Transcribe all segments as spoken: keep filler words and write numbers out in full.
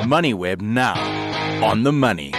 MoneyWeb now. On the money.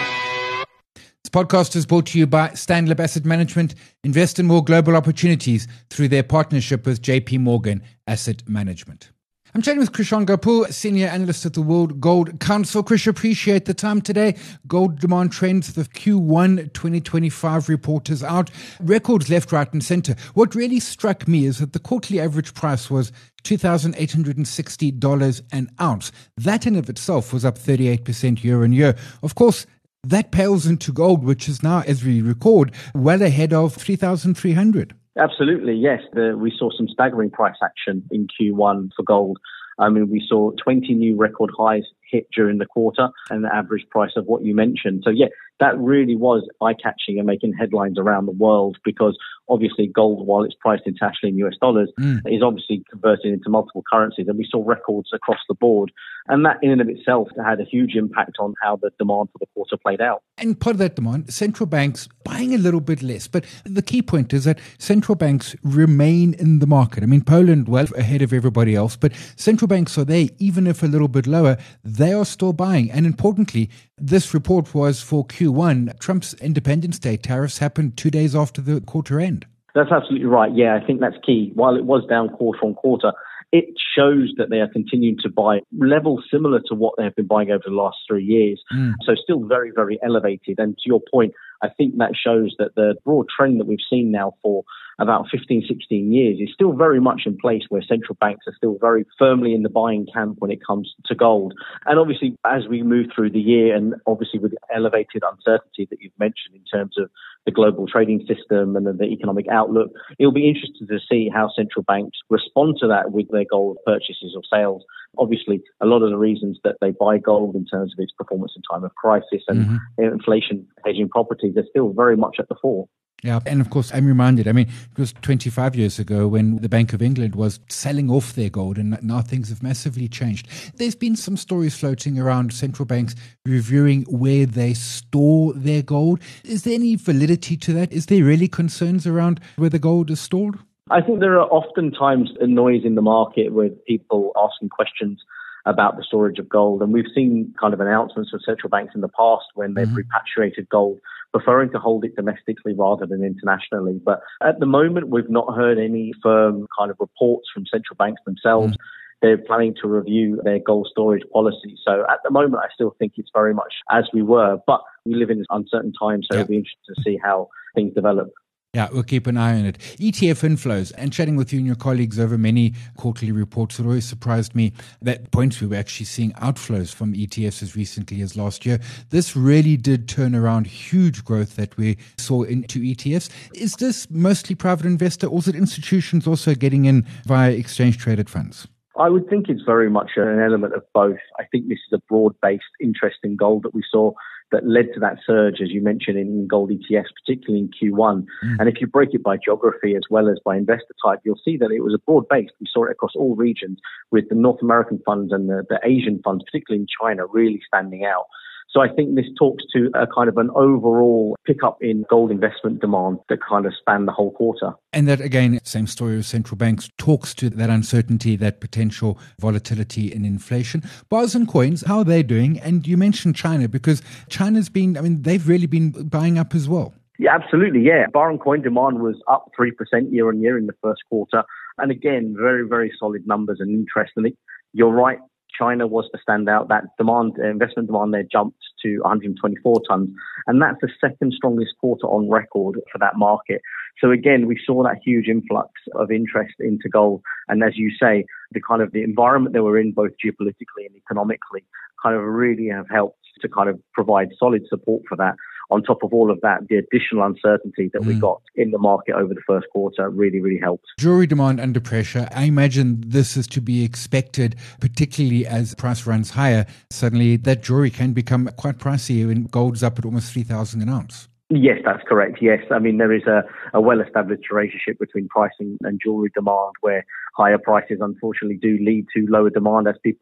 This podcast is brought to you by Stanlib Asset Management. Invest in more global opportunities through their partnership with J P Morgan Asset Management. I'm chatting with Krishan Gopal, Senior Analyst at the World Gold Council. Krish, appreciate the time today. Gold demand trends, the Q one twenty twenty-five report is out. Records left, right and centre. What really struck me is that the quarterly average price was two thousand eight hundred sixty dollars an ounce. That in of itself was up thirty-eight percent year on year. Of course, that pales into gold, which is now, as we record, well ahead of three thousand three hundred. Absolutely, yes. The, we saw some staggering price action in Q one for gold. I mean, we saw twenty new record highs hit during the quarter and the average price of what you mentioned. So, yeah, that really was eye-catching and making headlines around the world because obviously gold, while it's priced internationally in U S dollars, mm. is obviously converted into multiple currencies. And we saw records across the board. And that in and of itself had a huge impact on how the demand for the quarter played out. And part of that demand, central banks buying a little bit less. But the key point is that central banks remain in the market. I mean, Poland, well ahead of everybody else, but central banks are there, even if a little bit lower, they are still buying. And importantly, this report was for Q one. Trump's Independence Day tariffs happened two days after the quarter end. That's absolutely right. Yeah, I think that's key. While it was down quarter on quarter, it shows that they are continuing to buy levels similar to what they have been buying over the last three years. Mm. So still very, very elevated. And to your point, I think that shows that the broad trend that we've seen now for about fifteen, sixteen years is still very much in place where central banks are still very firmly in the buying camp when it comes to gold. And obviously, as we move through the year and obviously with the elevated uncertainty that you've mentioned in terms of the global trading system and the economic outlook, it'll be interesting to see how central banks respond to that with their gold purchases or sales. Obviously, a lot of the reasons that they buy gold in terms of its performance in time of crisis and mm-hmm. inflation hedging properties are still very much at the fore. Yeah, and of course, I'm reminded, I mean, it was twenty-five years ago when the Bank of England was selling off their gold, and now things have massively changed. There's been some stories floating around central banks reviewing where they store their gold. Is there any validity to that? Is there really concerns around where the gold is stored? I think there are oftentimes a noise in the market with people asking questions about the storage of gold. And we've seen kind of announcements from central banks in the past when they've mm-hmm. repatriated gold, preferring to hold it domestically rather than internationally. But at the moment, we've not heard any firm kind of reports from central banks themselves. Mm-hmm. They're planning to review their gold storage policy. So at the moment, I still think it's very much as we were. But we live in uncertain times, so yeah. it'll be interesting to see how things develop. Yeah, we'll keep an eye on it. E T F inflows, and chatting with you and your colleagues over many quarterly reports, it always surprised me that points we were actually seeing outflows from E T Fs as recently as last year. This really did turn around huge growth that we saw into E T Fs. Is this mostly private investor, or is it institutions also getting in via exchange-traded funds? I would think it's very much an element of both. I think this is a broad-based interest in gold that we saw that led to that surge, as you mentioned, in gold E T Fs, particularly in Q one. Mm. And if you break it by geography as well as by investor type, you'll see that it was a broad base. We saw it across all regions, with the North American funds and the, the Asian funds, particularly in China, really standing out. So I think this talks to a kind of an overall pickup in gold investment demand that kind of spanned the whole quarter. And that, again, same story with central banks, talks to that uncertainty, that potential volatility in inflation. Bars and coins, how are they doing? And you mentioned China, because China's been, I mean, they've really been buying up as well. Yeah, absolutely. Yeah. Bar and coin demand was up three percent year on year in the first quarter. And again, very, very solid numbers and interest. And you're right. China was the standout. That demand, investment demand there jumped to one hundred twenty-four tons. And that's the second strongest quarter on record for that market. So again, we saw that huge influx of interest into gold. And as you say, the kind of the environment that we're in, both geopolitically and economically, kind of really have helped to kind of provide solid support for that. On top of all of that, the additional uncertainty that mm. we got in the market over the first quarter really, really helped. Jewelry demand under pressure. I imagine this is to be expected, particularly as price runs higher. Suddenly, that jewelry can become quite pricey when gold's up at almost three thousand an ounce. Yes, that's correct. Yes. I mean, there is a, a well-established relationship between pricing and jewelry demand, where higher prices unfortunately do lead to lower demand as people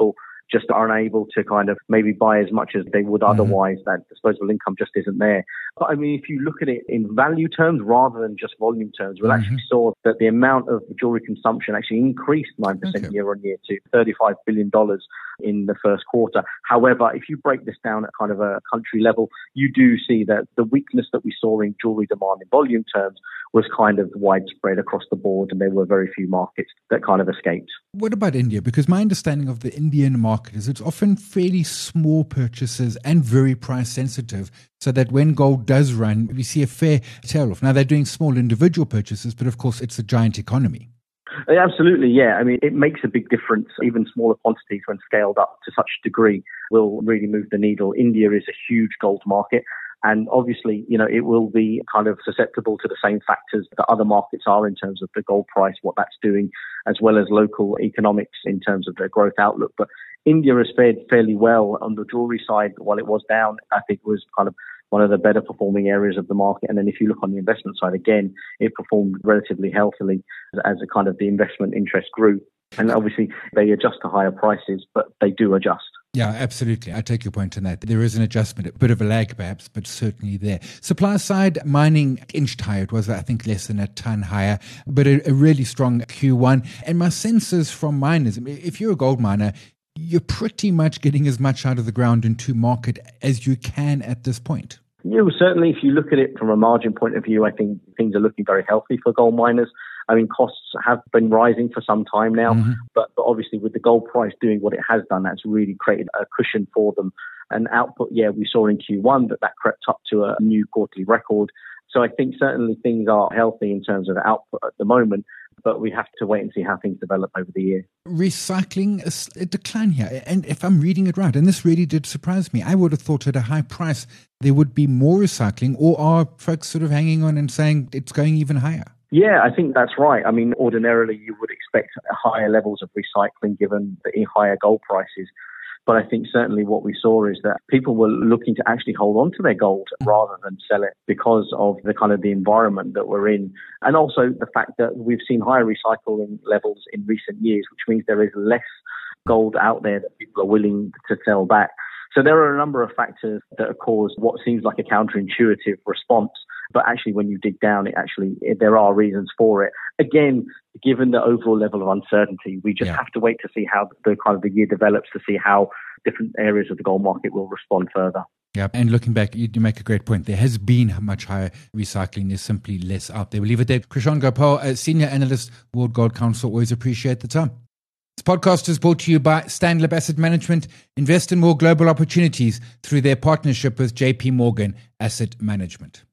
just aren't able to kind of maybe buy as much as they would mm-hmm. otherwise. That disposable income just isn't there. But I mean, if you look at it in value terms rather than just volume terms, we mm-hmm. actually saw that the amount of jewelry consumption actually increased nine percent okay. year on year to thirty-five billion dollars in the first quarter. However, if you break this down at kind of a country level, you do see that the weakness that we saw in jewelry demand in volume terms was kind of widespread across the board, and there were very few markets that kind of escaped. What about India? Because my understanding of the Indian market is it's often fairly small purchases and very price sensitive, so that when gold does run, we see a fair tail-off. Now, they're doing small individual purchases, but of course, it's a giant economy. Absolutely, yeah. I mean, it makes a big difference. Even smaller quantities, when scaled up to such a degree, will really move the needle. India is a huge gold market. And obviously, you know, it will be kind of susceptible to the same factors that other markets are in terms of the gold price, what that's doing, as well as local economics in terms of their growth outlook. But India has fared fairly well on the jewelry side. While it was down, I think was kind of one of the better performing areas of the market. And then if you look on the investment side, again, it performed relatively healthily as a kind of the investment interest grew. And obviously, they adjust to higher prices, but they do adjust. Yeah, absolutely. I take your point on that. There is an adjustment, a bit of a lag perhaps, but certainly there. Supply side, mining inched higher. It was, I think, less than a ton higher, but a, a really strong Q one. And my sense is from miners, if you're a gold miner, you're pretty much getting as much out of the ground into market as you can at this point. Yeah, well, certainly if you look at it from a margin point of view, I think things are looking very healthy for gold miners. I mean, costs have been rising for some time now, mm-hmm. but, but obviously with the gold price doing what it has done, that's really created a cushion for them. And output, yeah, we saw in Q one that that crept up to a new quarterly record. So I think certainly things are healthy in terms of output at the moment, but we have to wait and see how things develop over the year. Recycling is a decline here. And if I'm reading it right, and this really did surprise me, I would have thought at a high price there would be more recycling, or are folks sort of hanging on and saying it's going even higher? Yeah, I think that's right. I mean, ordinarily you would expect higher levels of recycling given the higher gold prices. But I think certainly what we saw is that people were looking to actually hold on to their gold rather than sell it because of the kind of the environment that we're in. And also the fact that we've seen higher recycling levels in recent years, which means there is less gold out there that people are willing to sell back. So there are a number of factors that have caused what seems like a counterintuitive response. But actually, when you dig down, it actually it, there are reasons for it. Again, given the overall level of uncertainty, we just yeah. have to wait to see how the kind of the year develops to see how different areas of the gold market will respond further. Yeah, and looking back, you make a great point. There has been much higher recycling. There's simply less out there. We'll leave it there. Krishan Gopal, a senior analyst, World Gold Council. Always appreciate the time. This podcast is brought to you by Stanlib Asset Management. Invest in more global opportunities through their partnership with J P Morgan Asset Management.